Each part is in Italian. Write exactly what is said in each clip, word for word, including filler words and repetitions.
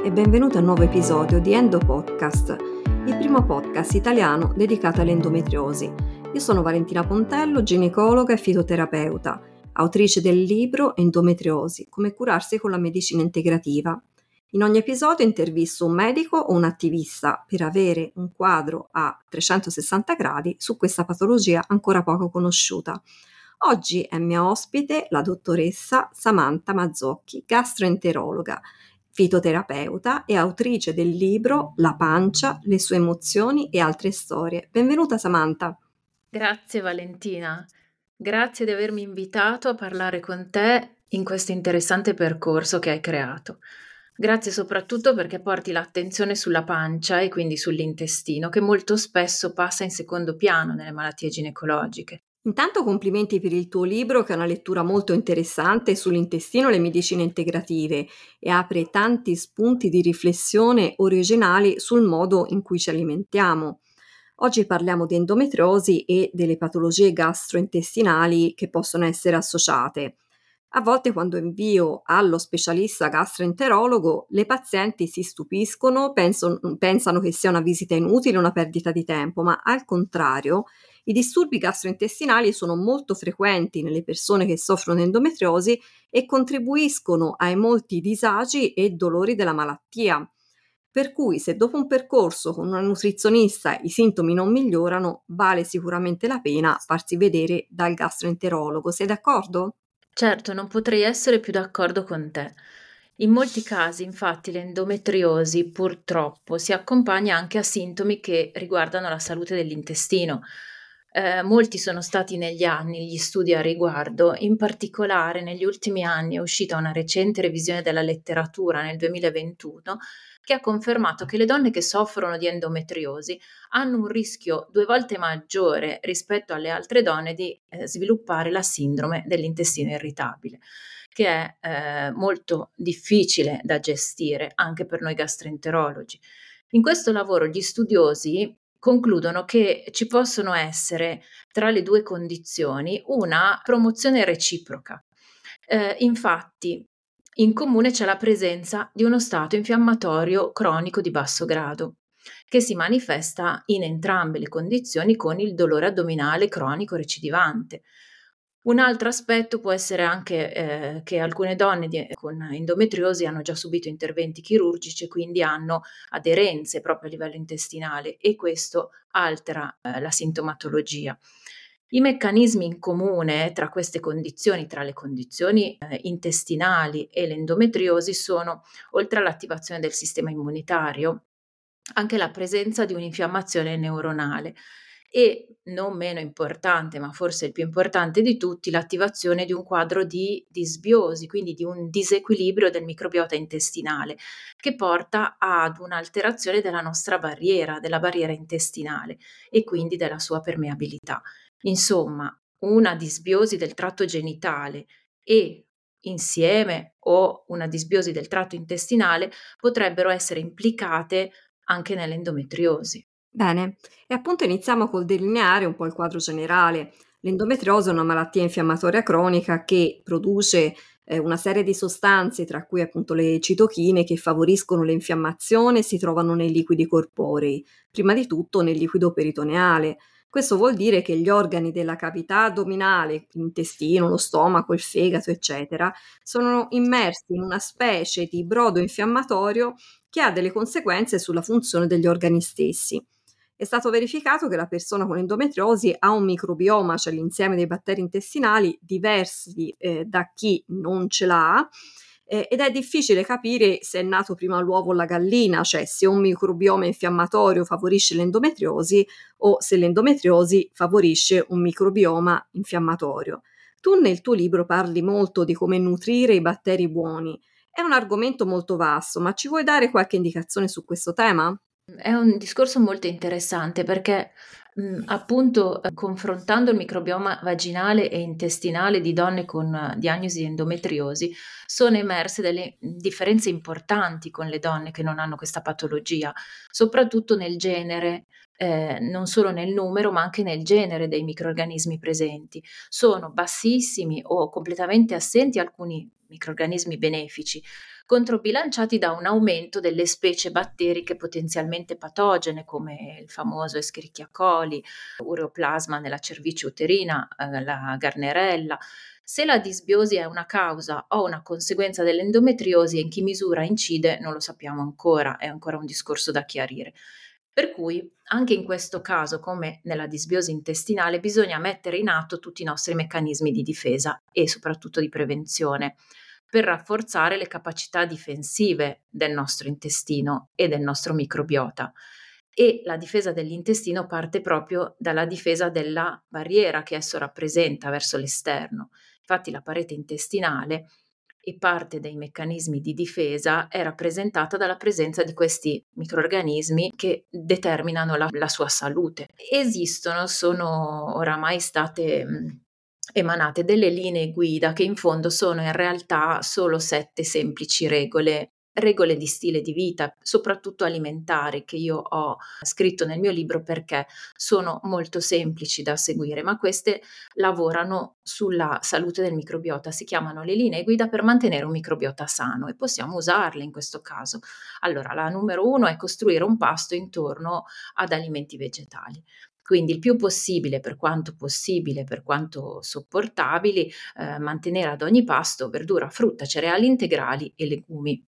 e benvenuto a un nuovo episodio di Endo Podcast, il primo podcast italiano dedicato all'endometriosi. Io sono Valentina Pontello, ginecologa e fitoterapeuta, autrice del libro Endometriosi, come curarsi con la medicina integrativa. In ogni episodio intervisto un medico o un attivista per avere un quadro a trecentosessanta gradi su questa patologia ancora poco conosciuta. Oggi è mia ospite la dottoressa Samantha Mazzocchi, gastroenterologa, fitoterapeuta e autrice del libro La pancia, le sue emozioni e altre storie. Benvenuta Samantha. Grazie Valentina, grazie di avermi invitato a parlare con te in questo interessante percorso che hai creato. Grazie soprattutto perché porti l'attenzione sulla pancia e quindi sull'intestino, che molto spesso passa in secondo piano nelle malattie ginecologiche. Intanto complimenti per il tuo libro, che è una lettura molto interessante sull'intestino e le medicine integrative e apre tanti spunti di riflessione originali sul modo in cui ci alimentiamo. Oggi parliamo di endometriosi e delle patologie gastrointestinali che possono essere associate. A volte quando invio allo specialista gastroenterologo, le pazienti si stupiscono, penso- pensano che sia una visita inutile, una perdita di tempo, ma al contrario, i disturbi gastrointestinali sono molto frequenti nelle persone che soffrono di endometriosi e contribuiscono ai molti disagi e dolori della malattia. Per cui se dopo un percorso con una nutrizionista i sintomi non migliorano, vale sicuramente la pena farsi vedere dal gastroenterologo. Sei d'accordo? Certo, non potrei essere più d'accordo con te. In molti casi, infatti, l'endometriosi purtroppo si accompagna anche a sintomi che riguardano la salute dell'intestino. Eh, molti sono stati negli anni gli studi a riguardo, in particolare negli ultimi anni è uscita una recente revisione della letteratura nel duemilaventuno che ha confermato che le donne che soffrono di endometriosi hanno un rischio due volte maggiore rispetto alle altre donne di eh, sviluppare la sindrome dell'intestino irritabile, che è eh, molto difficile da gestire anche per noi gastroenterologi. In questo lavoro gli studiosi concludono che ci possono essere tra le due condizioni una promozione reciproca. Eh, infatti, in comune c'è la presenza di uno stato infiammatorio cronico di basso grado, che si manifesta in entrambe le condizioni con il dolore addominale cronico recidivante. Un altro aspetto può essere anche eh, che alcune donne di- con endometriosi hanno già subito interventi chirurgici e quindi hanno aderenze proprio a livello intestinale e questo altera eh, la sintomatologia. I meccanismi in comune tra queste condizioni, tra le condizioni eh, intestinali e l'endometriosi, sono, oltre all'attivazione del sistema immunitario, anche la presenza di un'infiammazione neuronale e, non meno importante, ma forse il più importante di tutti, l'attivazione di un quadro di disbiosi, quindi di un disequilibrio del microbiota intestinale, che porta ad un'alterazione della nostra barriera, della barriera intestinale e quindi della sua permeabilità. Insomma, una disbiosi del tratto genitale e insieme o una disbiosi del tratto intestinale potrebbero essere implicate anche nell'endometriosi. Bene, e appunto iniziamo col delineare un po' il quadro generale. L'endometriosi è una malattia infiammatoria cronica che produce eh, una serie di sostanze, tra cui appunto le citochine, che favoriscono l'infiammazione e si trovano nei liquidi corporei, prima di tutto nel liquido peritoneale. Questo vuol dire che gli organi della cavità addominale, l'intestino, lo stomaco, il fegato, eccetera, sono immersi in una specie di brodo infiammatorio che ha delle conseguenze sulla funzione degli organi stessi. È stato verificato che la persona con endometriosi ha un microbioma, cioè l'insieme dei batteri intestinali, diversi eh, da chi non ce l'ha, eh, ed è difficile capire se è nato prima l'uovo o la gallina, cioè se un microbioma infiammatorio favorisce l'endometriosi o se l'endometriosi favorisce un microbioma infiammatorio. Tu nel tuo libro parli molto di come nutrire i batteri buoni. È un argomento molto vasto, ma ci vuoi dare qualche indicazione su questo tema? È un discorso molto interessante perché, mhmm, appunto, ehm, confrontando il microbioma vaginale e intestinale di donne con eh, diagnosi di endometriosi, sono emerse delle mhmm, differenze importanti con le donne che non hanno questa patologia, soprattutto nel genere, ehm, non solo nel numero, ma anche nel genere dei microrganismi presenti. Sono bassissimi o completamente assenti alcuni microrganismi benefici, controbilanciati da un aumento delle specie batteriche potenzialmente patogene, come il famoso Escherichia coli, Ureoplasma nella cervice uterina, eh, la Garnerella. Se la disbiosi è una causa o una conseguenza dell'endometriosi e in che misura incide non lo sappiamo ancora, è ancora un discorso da chiarire. Per cui anche in questo caso, come nella disbiosi intestinale, bisogna mettere in atto tutti i nostri meccanismi di difesa e soprattutto di prevenzione per rafforzare le capacità difensive del nostro intestino e del nostro microbiota. E la difesa dell'intestino parte proprio dalla difesa della barriera che esso rappresenta verso l'esterno. Infatti la parete intestinale e parte dei meccanismi di difesa è rappresentata dalla presenza di questi microrganismi che determinano la, la sua salute. Esistono, sono oramai state mh, emanate delle linee guida che in fondo sono in realtà solo sette semplici regole regole di stile di vita, soprattutto alimentari, che io ho scritto nel mio libro perché sono molto semplici da seguire, ma queste lavorano sulla salute del microbiota. Si chiamano le linee guida per mantenere un microbiota sano e possiamo usarle in questo caso. Allora, la numero uno è costruire un pasto intorno ad alimenti vegetali. Quindi il più possibile, per quanto possibile, per quanto sopportabili, eh, mantenere ad ogni pasto verdura, frutta, cereali integrali e legumi.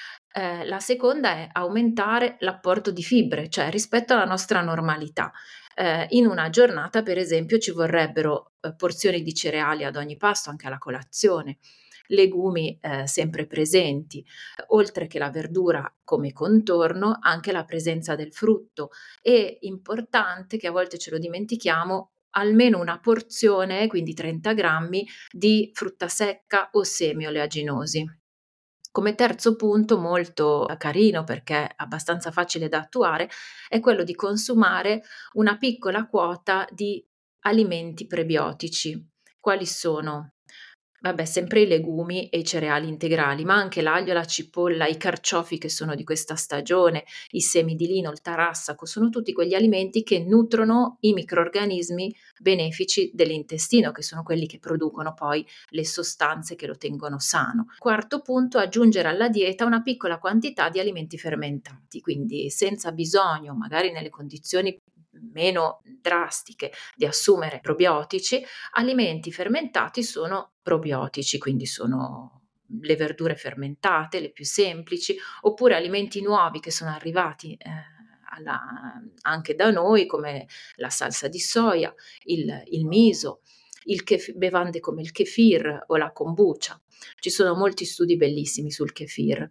Eh, la seconda è aumentare l'apporto di fibre, cioè rispetto alla nostra normalità. Eh, in una giornata, per esempio, ci vorrebbero eh, porzioni di cereali ad ogni pasto, anche alla colazione, legumi eh, sempre presenti, oltre che la verdura come contorno, anche la presenza del frutto. E importante, che a volte ce lo dimentichiamo, almeno una porzione, quindi trenta grammi, di frutta secca o semi oleaginosi. Come terzo punto, molto carino perché è abbastanza facile da attuare, è quello di consumare una piccola quota di alimenti prebiotici. Quali sono? Vabbè, sempre i legumi e i cereali integrali, ma anche l'aglio, la cipolla, i carciofi che sono di questa stagione, i semi di lino, il tarassaco, sono tutti quegli alimenti che nutrono i microrganismi benefici dell'intestino, che sono quelli che producono poi le sostanze che lo tengono sano. Quarto punto, aggiungere alla dieta una piccola quantità di alimenti fermentati, quindi senza bisogno, magari nelle condizioni meno drastiche, di assumere probiotici. Alimenti fermentati sono probiotici, quindi sono le verdure fermentate, le più semplici, oppure alimenti nuovi che sono arrivati eh, alla, anche da noi, come la salsa di soia, il, il miso, il kef- bevande come il kefir o la kombucha. Ci sono molti studi bellissimi sul kefir.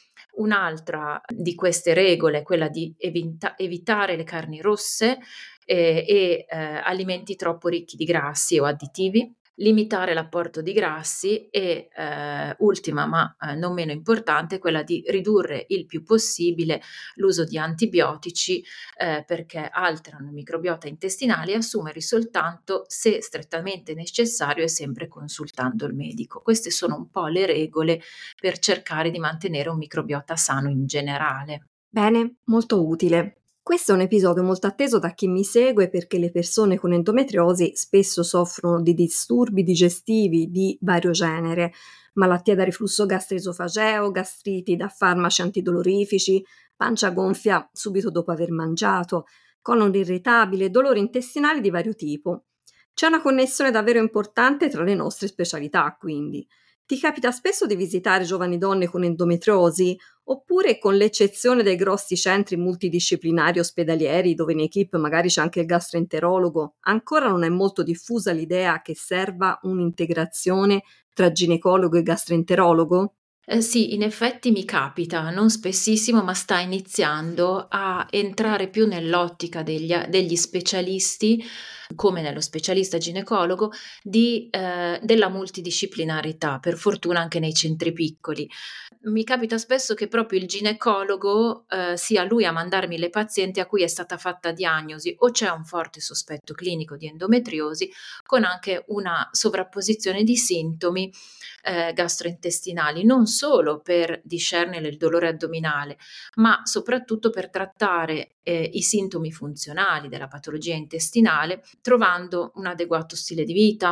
Un'altra di queste regole è quella di evita- evitare le carni rosse eh, e eh, alimenti troppo ricchi di grassi o additivi, limitare l'apporto di grassi e eh, ultima ma eh, non meno importante, quella di ridurre il più possibile l'uso di antibiotici eh, perché alterano il microbiota intestinale e assumerli soltanto se strettamente necessario e sempre consultando il medico. Queste sono un po' le regole per cercare di mantenere un microbiota sano in generale. Bene, molto utile. Questo è un episodio molto atteso da chi mi segue perché le persone con endometriosi spesso soffrono di disturbi digestivi di vario genere, malattia da reflusso gastroesofageo, gastriti da farmaci antidolorifici, pancia gonfia subito dopo aver mangiato, colon irritabile, dolori intestinali di vario tipo. C'è una connessione davvero importante tra le nostre specialità, quindi. Ti capita spesso di visitare giovani donne con endometriosi? Oppure, con l'eccezione dei grossi centri multidisciplinari ospedalieri, dove in equipe magari c'è anche il gastroenterologo, ancora non è molto diffusa l'idea che serva un'integrazione tra ginecologo e gastroenterologo? Eh sì, in effetti mi capita, non spessissimo, ma sta iniziando a entrare più nell'ottica degli a degli specialisti, come nello specialista ginecologo, di ehm, della multidisciplinarità, per fortuna anche nei centri piccoli. Mi capita spesso che proprio il ginecologo, ehm, sia lui a mandarmi le pazienti a cui è stata fatta diagnosi o c'è un forte sospetto clinico di endometriosi, con anche una sovrapposizione di sintomi eh, gastrointestinali, non solo per discernere il dolore addominale, ma soprattutto per trattare eh, i sintomi funzionali della patologia intestinale, trovando un adeguato stile di vita,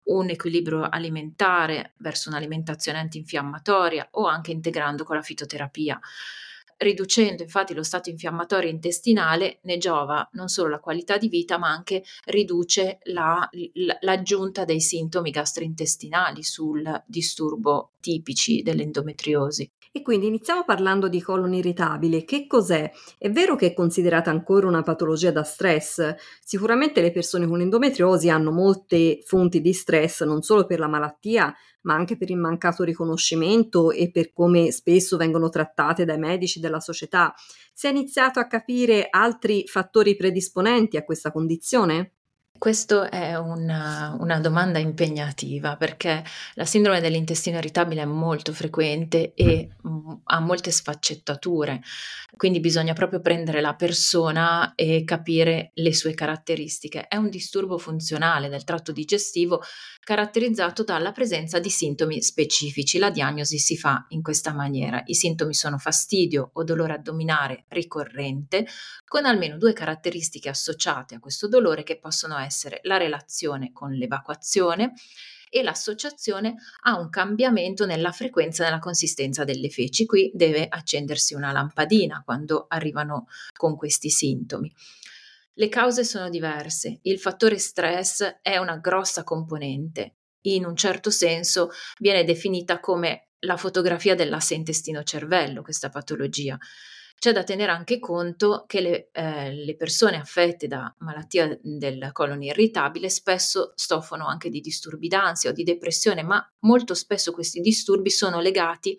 un equilibrio alimentare verso un'alimentazione antinfiammatoria o anche integrando con la fitoterapia. Riducendo infatti lo stato infiammatorio intestinale ne giova non solo la qualità di vita, ma anche riduce la- l- l'aggiunta dei sintomi gastrointestinali sul disturbo tipici dell'endometriosi. E quindi iniziamo parlando di colon irritabile. Che cos'è? È vero che è considerata ancora una patologia da stress? Sicuramente le persone con endometriosi hanno molte fonti di stress, non solo per la malattia, ma anche per il mancato riconoscimento e per come spesso vengono trattate dai medici della società. Si è iniziato a capire altri fattori predisponenti a questa condizione? Questo è una una domanda impegnativa, perché la sindrome dell'intestino irritabile è molto frequente e, mhmm, ha molte sfaccettature, quindi bisogna proprio prendere la persona e capire le sue caratteristiche. È un disturbo funzionale del tratto digestivo caratterizzato dalla presenza di sintomi specifici. La diagnosi si fa in questa maniera: i sintomi sono fastidio o dolore addominale ricorrente, con almeno due caratteristiche associate a questo dolore, che possono essere la relazione con l'evacuazione e l'associazione a un cambiamento nella frequenza e nella consistenza delle feci. Qui deve accendersi una lampadina quando arrivano con questi sintomi. Le cause sono diverse. Il fattore stress è una grossa componente. In un certo senso viene definita come la fotografia dell'asse intestino-cervello, questa patologia. C'è da tenere anche conto che le, eh, le persone affette da malattia del colon irritabile spesso soffrono anche di disturbi d'ansia o di depressione, ma molto spesso questi disturbi sono legati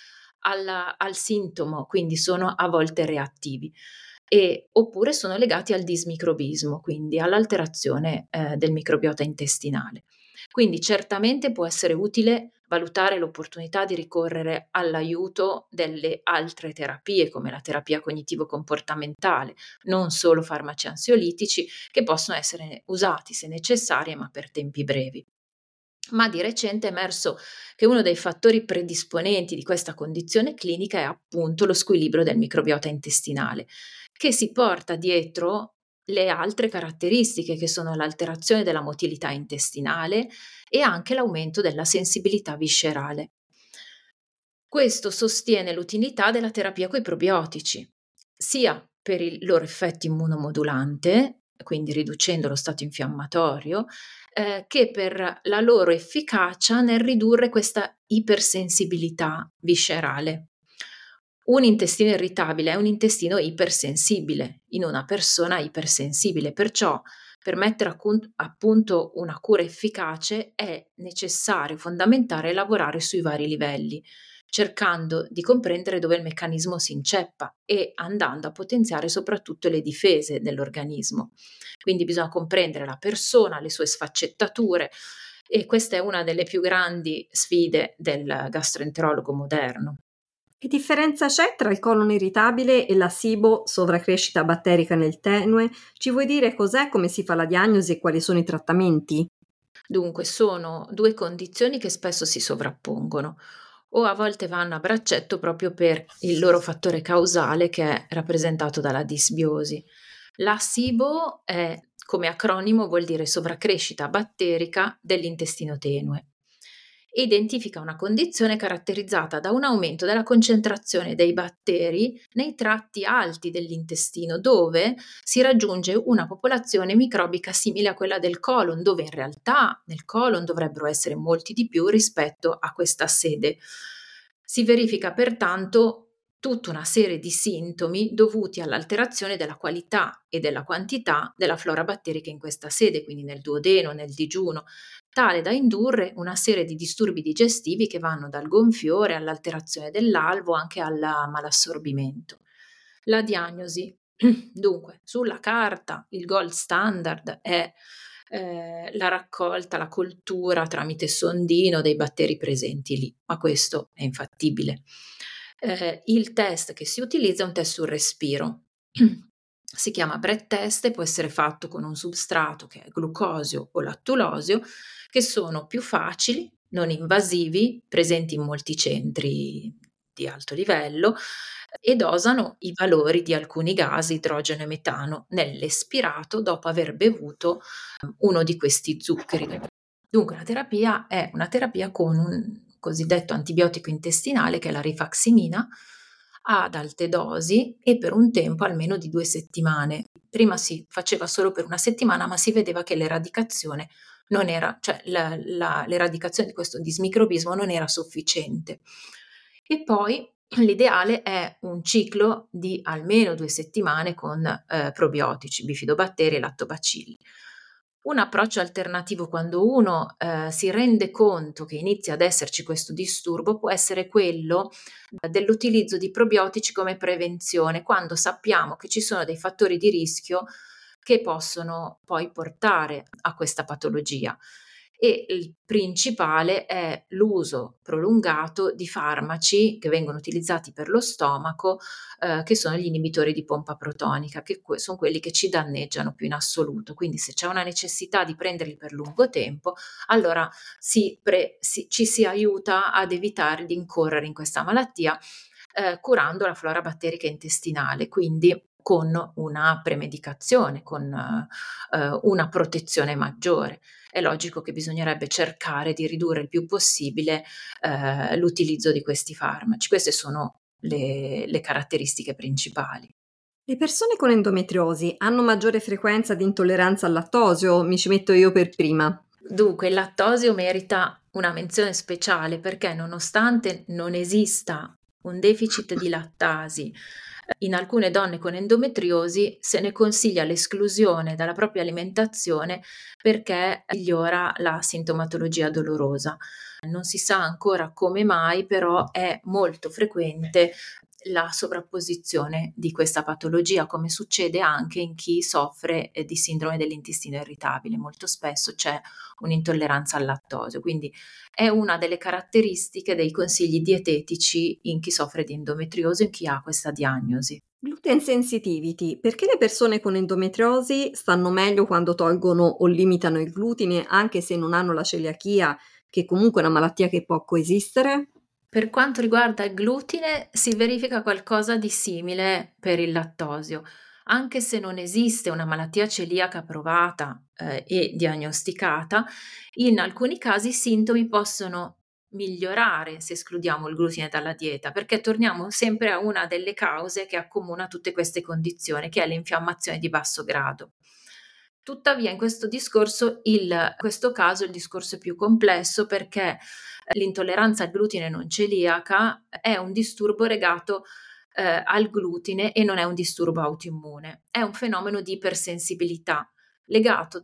alla- al sintomo, quindi sono a volte reattivi. E- oppure sono legati al dismicrobismo, quindi all'alterazione eh, del microbiota intestinale. Quindi certamente può essere utile valutare l'opportunità di ricorrere all'aiuto delle altre terapie, come la terapia cognitivo-comportamentale, non solo farmaci ansiolitici, che possono essere usati se necessarie, ma per tempi brevi. Ma di recente è emerso che uno dei fattori predisponenti di questa condizione clinica è appunto lo squilibrio del microbiota intestinale, che si porta dietro le altre caratteristiche, che sono l'alterazione della motilità intestinale e anche l'aumento della sensibilità viscerale. Questo sostiene l'utilità della terapia coi probiotici, sia per il loro effetto immunomodulante, quindi riducendo lo stato infiammatorio, eh, che per la loro efficacia nel ridurre questa ipersensibilità viscerale. Un intestino irritabile è un intestino ipersensibile in una persona ipersensibile, perciò per mettere a cun- a punto una cura efficace è necessario, fondamentale lavorare sui vari livelli, cercando di comprendere dove il meccanismo si inceppa e andando a potenziare soprattutto le difese dell'organismo. Quindi bisogna comprendere la persona, le sue sfaccettature, e questa è una delle più grandi sfide del gastroenterologo moderno. Che differenza c'è tra il colon irritabile e la SIBO, sovracrescita batterica nel tenue? Ci vuoi dire cos'è, come si fa la diagnosi e quali sono i trattamenti? Dunque, sono due condizioni che spesso si sovrappongono o a volte vanno a braccetto proprio per il loro fattore causale, che è rappresentato dalla disbiosi. La SIBO è, come acronimo, vuol dire sovracrescita batterica dell'intestino tenue. Identifica una condizione caratterizzata da un aumento della concentrazione dei batteri nei tratti alti dell'intestino, dove si raggiunge una popolazione microbica simile a quella del colon, dove in realtà nel colon dovrebbero essere molti di più rispetto a questa sede. Si verifica pertanto tutta una serie di sintomi dovuti all'alterazione della qualità e della quantità della flora batterica in questa sede, quindi nel duodeno, nel digiuno, tale da indurre una serie di disturbi digestivi che vanno dal gonfiore all'alterazione dell'alvo, anche al malassorbimento. La diagnosi, dunque, sulla carta il gold standard è eh, la raccolta, la coltura tramite sondino dei batteri presenti lì, ma questo è infattibile. Eh, il test che si utilizza è un test sul respiro. Si chiama breath test e può essere fatto con un substrato che è glucosio o lattulosio, che sono più facili, non invasivi, presenti in molti centri di alto livello, e dosano i valori di alcuni gas, idrogeno e metano, nell'espirato dopo aver bevuto uno di questi zuccheri. Dunque la terapia è una terapia con un cosiddetto antibiotico intestinale che è la rifaximina ad alte dosi e per un tempo almeno di due settimane. Prima si faceva solo per una settimana, ma si vedeva che l'eradicazione non era, cioè la, la, l'eradicazione di questo dismicrobismo non era sufficiente. E poi l'ideale è un ciclo di almeno due settimane con eh, probiotici, bifidobatteri e lattobacilli. Un approccio alternativo quando uno eh, si rende conto che inizia ad esserci questo disturbo può essere quello eh, dell'utilizzo di probiotici come prevenzione, quando sappiamo che ci sono dei fattori di rischio che possono poi portare a questa patologia. E il principale è l'uso prolungato di farmaci che vengono utilizzati per lo stomaco, eh, che sono gli inibitori di pompa protonica, che que- sono quelli che ci danneggiano più in assoluto. Quindi se c'è una necessità di prenderli per lungo tempo, allora si pre- si- ci si aiuta ad evitare di incorrere in questa malattia, eh, curando la flora batterica intestinale, quindi con una premedicazione, con eh, una protezione maggiore. È logico che bisognerebbe cercare di ridurre il più possibile eh, l'utilizzo di questi farmaci. Queste sono le, le caratteristiche principali. Le persone con endometriosi hanno maggiore frequenza di intolleranza al lattosio? Mi ci metto io per prima. Dunque, il lattosio merita una menzione speciale perché nonostante non esista un deficit di lattasi in alcune donne con endometriosi, se ne consiglia l'esclusione dalla propria alimentazione perché migliora la sintomatologia dolorosa. Non si sa ancora come mai, però è molto frequente la sovrapposizione di questa patologia, come succede anche in chi soffre eh, di sindrome dell'intestino irritabile. Molto spesso c'è un'intolleranza al lattosio, quindi è una delle caratteristiche dei consigli dietetici in chi soffre di endometriosi, in chi ha questa diagnosi. Gluten sensitivity. Perché le persone con endometriosi stanno meglio quando tolgono o limitano il glutine, anche se non hanno la celiachia, che comunque è una malattia che può coesistere? Per quanto riguarda il glutine, si verifica qualcosa di simile per il lattosio. Anche se non esiste una malattia celiaca provata eh, e diagnosticata, in alcuni casi i sintomi possono migliorare se escludiamo il glutine dalla dieta, perché torniamo sempre a una delle cause che accomuna tutte queste condizioni, che è l'infiammazione di basso grado. Tuttavia, in questo discorso, il, in questo caso, il discorso è più complesso perché l'intolleranza al glutine non celiaca è un disturbo legato eh, al glutine e non è un disturbo autoimmune, è un fenomeno di ipersensibilità legato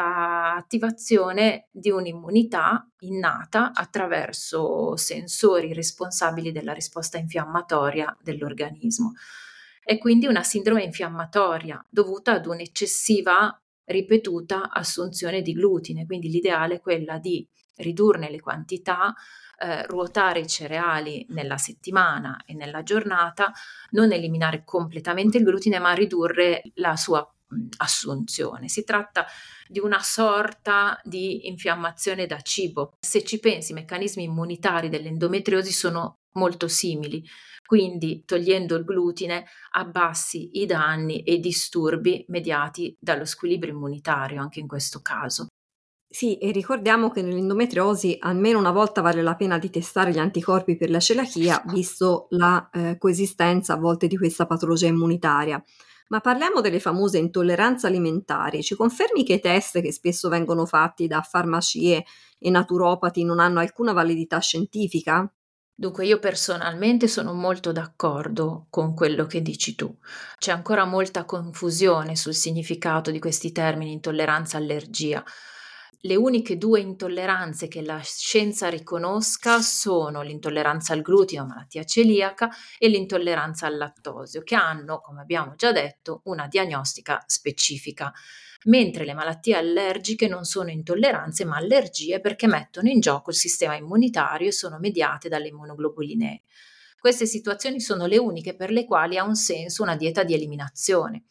all'attivazione di un'immunità innata attraverso sensori responsabili della risposta infiammatoria dell'organismo. È quindi una sindrome infiammatoria dovuta ad un'eccessiva ripetuta assunzione di glutine, quindi l'ideale è quella di ridurne le quantità, eh, ruotare i cereali nella settimana e nella giornata, non eliminare completamente il glutine, ma ridurre la sua mh, assunzione. Si tratta di una sorta di infiammazione da cibo. Se ci pensi, i meccanismi immunitari dell'endometriosi sono molto simili, quindi togliendo il glutine abbassi i danni e i disturbi mediati dallo squilibrio immunitario anche in questo caso. Sì, e ricordiamo che nell'endometriosi almeno una volta vale la pena di testare gli anticorpi per la celiachia, visto la eh, coesistenza a volte di questa patologia immunitaria. Ma parliamo delle famose intolleranze alimentari. Ci confermi che i test che spesso vengono fatti da farmacie e naturopati non hanno alcuna validità scientifica? Dunque io personalmente sono molto d'accordo con quello che dici tu. C'è ancora molta confusione sul significato di questi termini intolleranza, allergia. Le uniche due intolleranze che la scienza riconosca sono l'intolleranza al glutine o malattia celiaca e l'intolleranza al lattosio, che hanno, come abbiamo già detto, una diagnostica specifica, mentre le malattie allergiche non sono intolleranze ma allergie perché mettono in gioco il sistema immunitario e sono mediate dalle immunoglobuline. Queste situazioni sono le uniche per le quali ha un senso una dieta di eliminazione.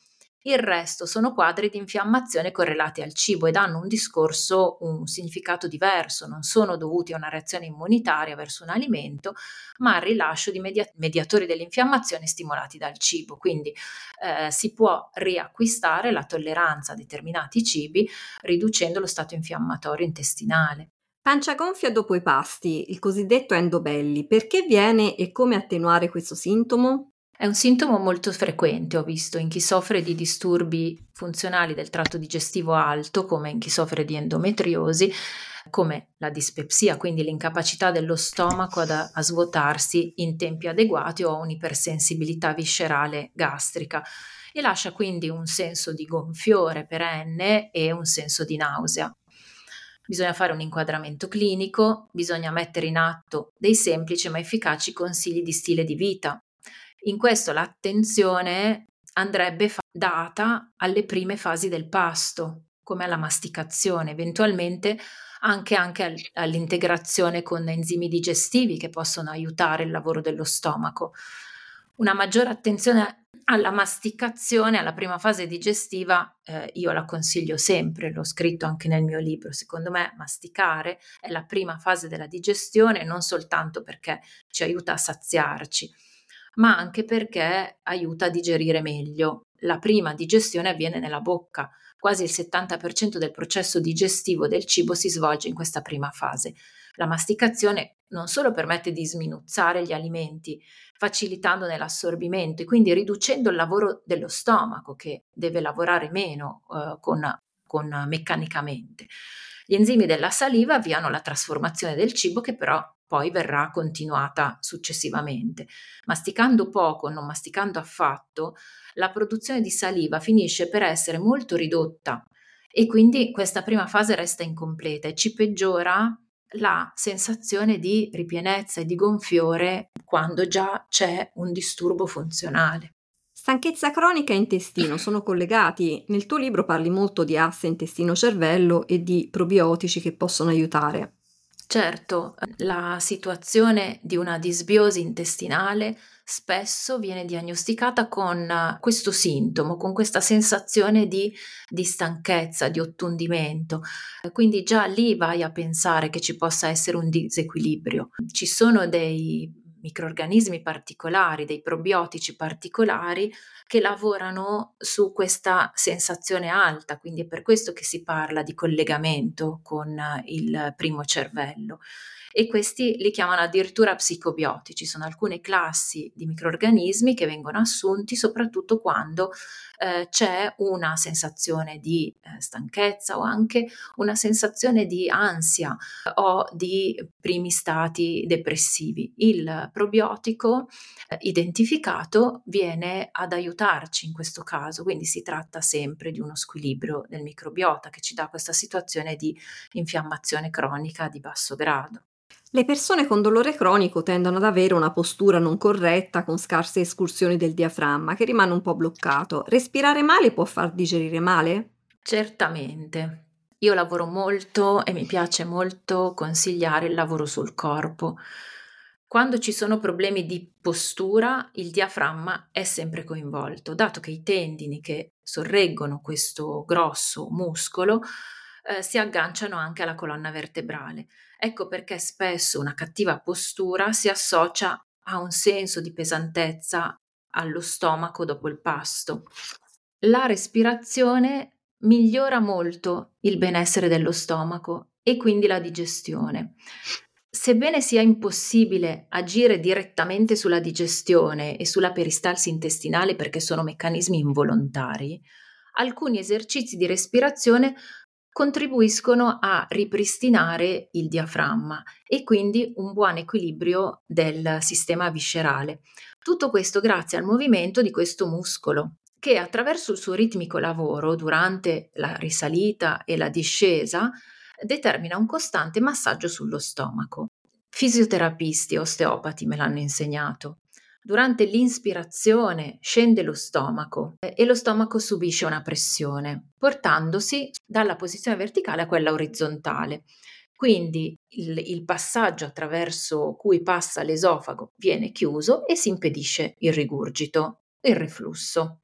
Il resto sono quadri di infiammazione correlati al cibo ed hanno un discorso, un significato diverso, non sono dovuti a una reazione immunitaria verso un alimento, ma al rilascio di media- mediatori dell'infiammazione stimolati dal cibo. Quindi eh, si può riacquistare la tolleranza a determinati cibi riducendo lo stato infiammatorio intestinale. Pancia gonfia dopo i pasti, il cosiddetto endobelli, perché viene e come attenuare questo sintomo? È un sintomo molto frequente, ho visto, in chi soffre di disturbi funzionali del tratto digestivo alto, come in chi soffre di endometriosi, come la dispepsia, quindi l'incapacità dello stomaco ad- a svuotarsi in tempi adeguati o un'ipersensibilità viscerale gastrica e lascia quindi un senso di gonfiore perenne e un senso di nausea. Bisogna fare un inquadramento clinico, bisogna mettere in atto dei semplici ma efficaci consigli di stile di vita. In questo l'attenzione andrebbe fa- data alle prime fasi del pasto, come alla masticazione, eventualmente anche, anche al- all'integrazione con enzimi digestivi che possono aiutare il lavoro dello stomaco. Una maggiore attenzione alla masticazione, alla prima fase digestiva, eh, io la consiglio sempre, l'ho scritto anche nel mio libro. Secondo me masticare è la prima fase della digestione, non soltanto perché ci aiuta a saziarci, ma anche perché aiuta a digerire meglio. La prima digestione avviene nella bocca, quasi il settanta per cento del processo digestivo del cibo si svolge in questa prima fase. La masticazione non solo permette di sminuzzare gli alimenti, facilitandone l'assorbimento e quindi riducendo il lavoro dello stomaco che deve lavorare meno eh, con, con meccanicamente. Gli enzimi della saliva avviano la trasformazione del cibo che però poi verrà continuata successivamente. Masticando poco, non masticando affatto, la produzione di saliva finisce per essere molto ridotta e quindi questa prima fase resta incompleta e ci peggiora la sensazione di ripienezza e di gonfiore quando già c'è un disturbo funzionale. Stanchezza cronica e intestino sono collegati. Nel tuo libro parli molto di asse intestino-cervello e di probiotici che possono aiutare. Certo, la situazione di una disbiosi intestinale spesso viene diagnosticata con eh, questo sintomo, con questa sensazione di, di stanchezza, di ottundimento. Eh, Quindi già lì vai a pensare che ci possa essere un disequilibrio. Ci sono dei microrganismi particolari, dei probiotici particolari che lavorano su questa sensazione alta, quindi è per questo che si parla di collegamento con eh, il primo cervello. E questi li chiamano addirittura psicobiotici, sono alcune classi di microrganismi che vengono assunti soprattutto quando eh, c'è una sensazione di eh, stanchezza o anche una sensazione di ansia o di primi stati depressivi. Il probiotico eh, identificato viene ad aiutarci in questo caso, quindi si tratta sempre di uno squilibrio del microbiota che ci dà questa situazione di infiammazione cronica di basso grado. Le persone con dolore cronico tendono ad avere una postura non corretta con scarse escursioni del diaframma che rimane un po' bloccato. Respirare male può far digerire male? Certamente. Io lavoro molto e mi piace molto consigliare il lavoro sul corpo. Quando ci sono problemi di postura, il diaframma è sempre coinvolto, dato che i tendini che sorreggono questo grosso muscolo eh, si agganciano anche alla colonna vertebrale. Ecco perché spesso una cattiva postura si associa a un senso di pesantezza allo stomaco dopo il pasto. La respirazione migliora molto il benessere dello stomaco e quindi la digestione. Sebbene sia impossibile agire direttamente sulla digestione e sulla peristalsi intestinale perché sono meccanismi involontari, alcuni esercizi di respirazione contribuiscono a ripristinare il diaframma e quindi un buon equilibrio del sistema viscerale. Tutto questo grazie al movimento di questo muscolo che attraverso il suo ritmico lavoro durante la risalita e la discesa determina un costante massaggio sullo stomaco. Fisioterapisti e osteopati me l'hanno insegnato. Durante l'inspirazione scende lo stomaco eh, e lo stomaco subisce una pressione, portandosi dalla posizione verticale a quella orizzontale. Quindi il, il passaggio attraverso cui passa l'esofago viene chiuso e si impedisce il rigurgito, il reflusso.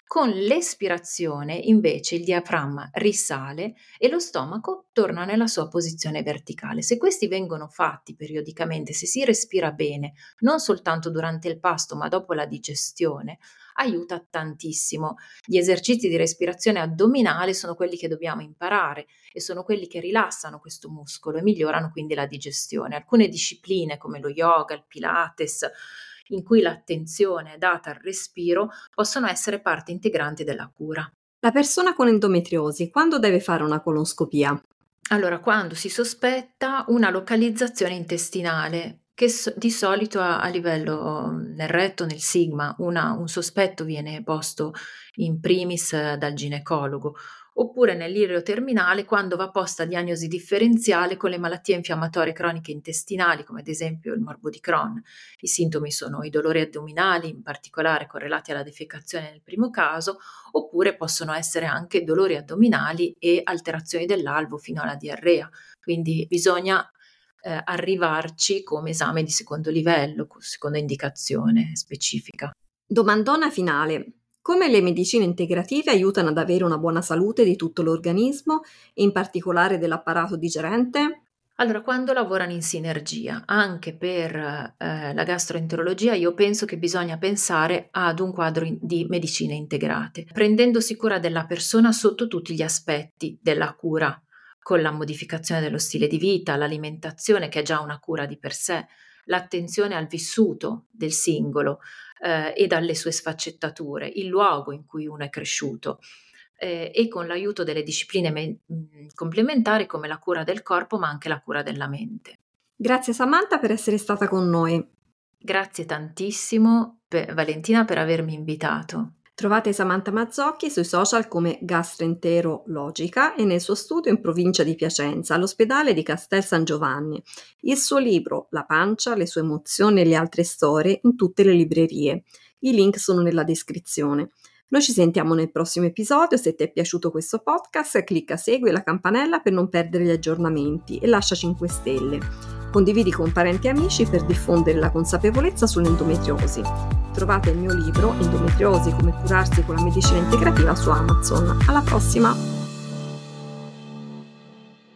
Con l'espirazione, invece, il diaframma risale e lo stomaco torna nella sua posizione verticale. Se questi vengono fatti periodicamente, se si respira bene, non soltanto durante il pasto, ma dopo la digestione, aiuta tantissimo. Gli esercizi di respirazione addominale sono quelli che dobbiamo imparare e sono quelli che rilassano questo muscolo e migliorano quindi la digestione. Alcune discipline come lo yoga, il Pilates, in cui l'attenzione è data al respiro, possono essere parte integrante della cura. La persona con endometriosi quando deve fare una colonscopia? Allora, quando si sospetta una localizzazione intestinale, che s- di solito a, a livello mm, nel retto, nel sigma, una- un sospetto viene posto in primis eh, dal ginecologo, oppure nell'ireo terminale quando va posta diagnosi differenziale con le malattie infiammatorie croniche intestinali, come ad esempio il morbo di Crohn. I sintomi sono i dolori addominali, in particolare correlati alla defecazione nel primo caso, oppure possono essere anche dolori addominali e alterazioni dell'alvo fino alla diarrea. Quindi bisogna eh, arrivarci come esame di secondo livello, con seconda indicazione specifica. Domandona finale. Come le medicine integrative aiutano ad avere una buona salute di tutto l'organismo, in particolare dell'apparato digerente? Allora, quando lavorano in sinergia, anche per eh, la gastroenterologia, io penso che bisogna pensare ad un quadro in- di medicine integrate, prendendosi cura della persona sotto tutti gli aspetti della cura, con la modificazione dello stile di vita, l'alimentazione, che è già una cura di per sé, l'attenzione al vissuto del singolo eh, e dalle sue sfaccettature, il luogo in cui uno è cresciuto eh, e con l'aiuto delle discipline me- mh, complementari come la cura del corpo, ma anche la cura della mente. Grazie Samantha per essere stata con noi. Grazie tantissimo, per, Valentina, per avermi invitato. Trovate Samantha Mazzocchi sui social come Gastroenterologica e nel suo studio in provincia di Piacenza, all'ospedale di Castel San Giovanni. Il suo libro La pancia, le sue emozioni e le altre storie in tutte le librerie. I link sono nella descrizione. Noi ci sentiamo nel prossimo episodio. Se ti è piaciuto questo podcast, clicca segui la campanella per non perdere gli aggiornamenti e lascia cinque stelle. Condividi con parenti e amici per diffondere la consapevolezza sull'endometriosi. Trovate il mio libro Endometriosi, come curarsi con la medicina integrativa su Amazon. Alla prossima!